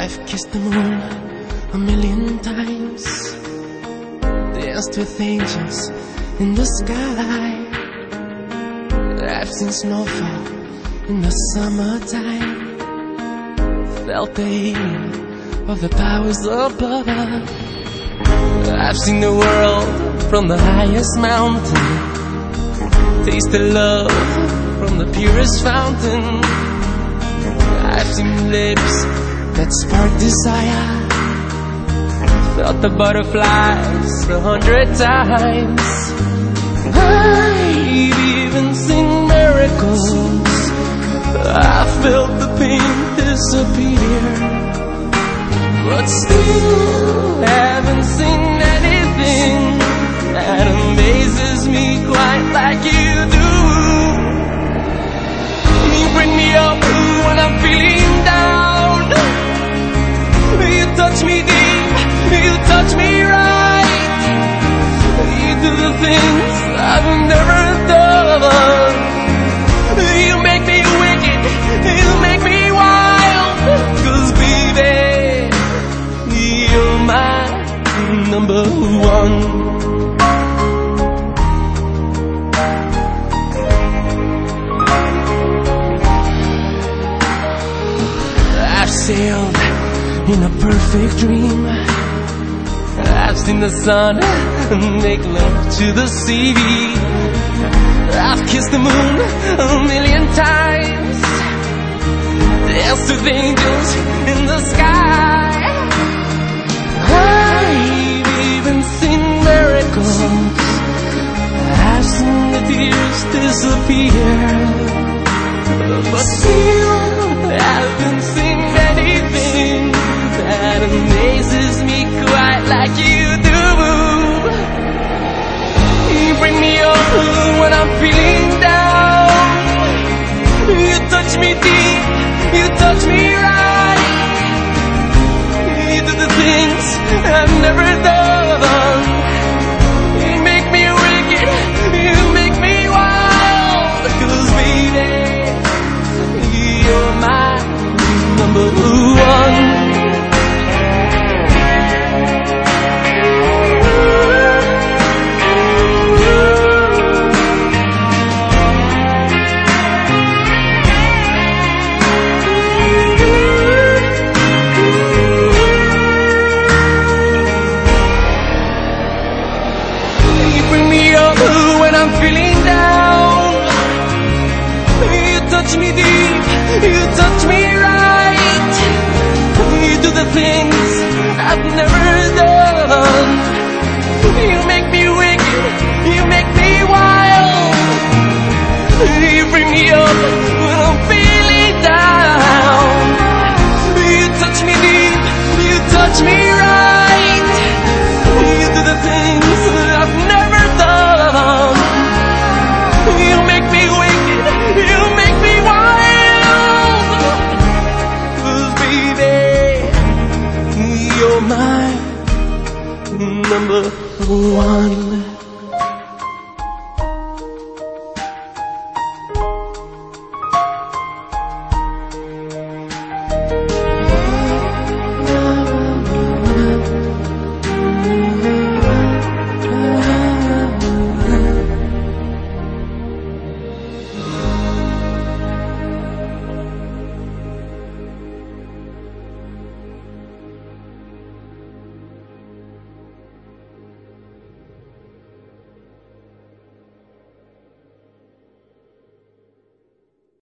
I've kissed the moon a million times, danced with angels in the sky. I've seen snowfall in the summertime, felt the healing of the powers above. I've seen the world from the highest mountain, tasted love from the purest fountain. I've seen lips that spark desire, felt the butterflies 100 times. I've even seen miracles, I felt the pain disappear, but still haven't seen anything that amazes me quite like you do. You bring me up when I'm feeling down, you touch me deep, you touch me right, you do the things I've never done. You make me wicked, you make me wild, 'cause baby, you're my number one. I've sailed in a perfect dream, I've seen the sun make love to the sea. I've kissed the moon a million times, danced with angels in the sky. I've even seen miracles, I've seen the tears disappear, but still haven't seen anything that amazes me quite like you do. You bring me up when I'm feeling down, you touch me deep, you touch me right, you do the things I've never done. You make me wicked, you make me wild, 'cause baby, you're my number one. When I'm feeling down, you touch me deep, you touch me right, you do the things I've never done. You make me wicked, you make me wild, you bring me up when I'm feeling down. You touch me deep, you touch me right, you do the things I've never done. You make me wicked, you make me wild, 'cause baby, you're my number one.